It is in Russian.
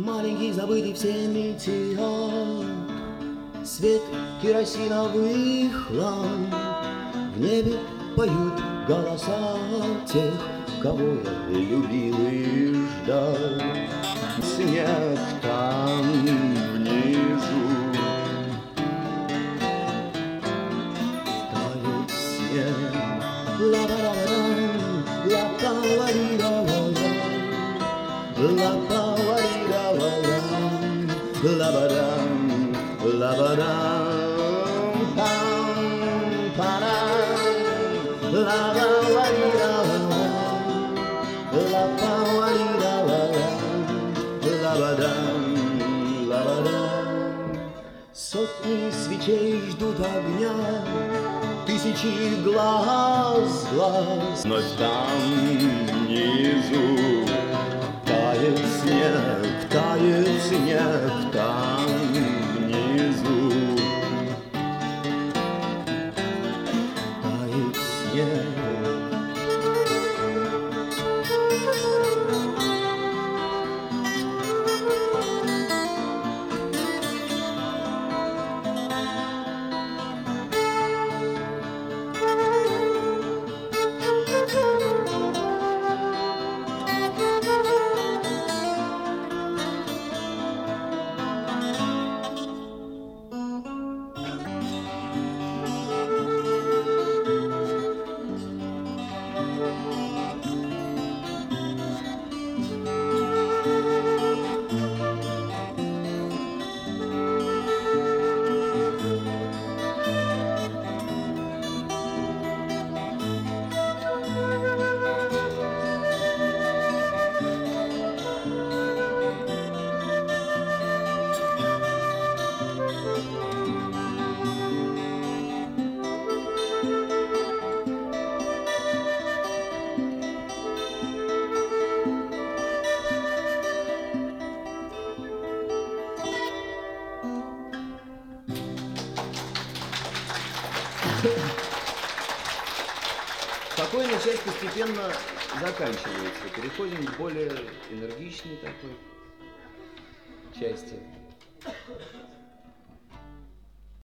маленький забытый всеми театр, свет керосиновых ламп, в небе поют голоса тех, кого я любил и ждал. Снег там внизу, тает снег. Ла-ла-ла-ла, ла-ла-ла-ла-ла, ла-ла-ла-ла-ла, ла-ба-дам, ла-ба-дам, пам-парам, ла-ла-ла-ла-ла, ла-ла-ла-ла-ла, ла-ба-дам, ла-ба-дам. Сотни свечей ждут огня, тысячи глаз, но там внизу тает снег там внизу, тает снег. Спокойная часть постепенно заканчивается. Переходим к более энергичной такой части.